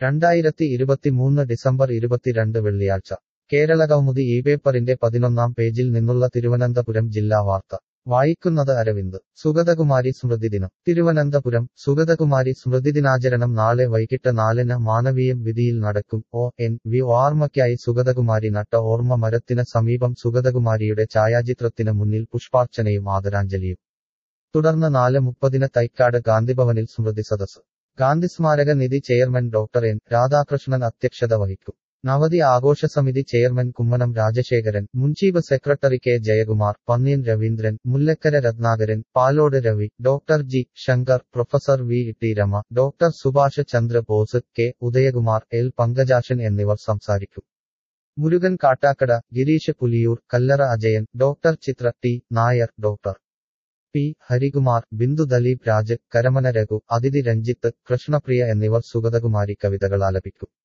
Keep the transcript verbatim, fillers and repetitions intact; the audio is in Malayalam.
രണ്ടായിരത്തി ഇരുപത്തിമൂന്ന് ഡിസംബർ ഇരുപത്തിരണ്ട് വെള്ളിയാഴ്ച കേരളകൗമുദി ഈ പേപ്പറിന്റെ പതിനൊന്നാം പേജിൽ നിന്നുള്ള തിരുവനന്തപുരം ജില്ലാ വാർത്ത വായിക്കുന്നത് അരവിന്ദ് സുഗതകുമാരി സ്മൃതിദിനം തിരുവനന്തപുരം സുഗതകുമാരി സ്മൃതിദിനാചരണം നാളെ വൈകിട്ട് നാലിന് മാനവീയം വിധിയിൽ നടക്കും. ഒ എൻ വി ഓർമ്മയ്ക്കായി സുഗതകുമാരി നട്ട ഓർമ്മ മരത്തിന് സമീപം സുഗതകുമാരിയുടെ ഛായാചിത്രത്തിന് മുന്നിൽ പുഷ്പാർച്ചനയും ആദരാഞ്ജലിയും. തുടർന്ന് നാല് മുപ്പതിന് തൈക്കാട് ഗാന്ധിഭവനിൽ സ്മൃതി സദസ്. Gandhismaraka Nidhi chairman doctor N Radhakrishnan അധ്യക്ഷത വഹിക്കും. നവതി ആഘോഷസമിതി ചെയർമാൻ കുമ്മനം രാജശേഖരൻ, മുൻചീഫ് secretary K Jayakumar, Pannian Raveendran, Mullakkara Ratnakaran, Palode Ravi, doctor G Shankar, professor V T Rama, doctor Subhash Chandra Bose, K Udayakumar, L Pankajakshan എന്നിവർ സംസാരിക്കും. Murukan Kattakada, Girish Puliyoor, Kallara Ajayan, doctor Chitra T Nair, doctor P Harikumar, Bindu Daleep Raj, Karamana Raghu, Athithi Ranjith, Krishnapriya എന്നിവർ സുഗതകുമാരി കവിതകൾ ആലപിക്കും.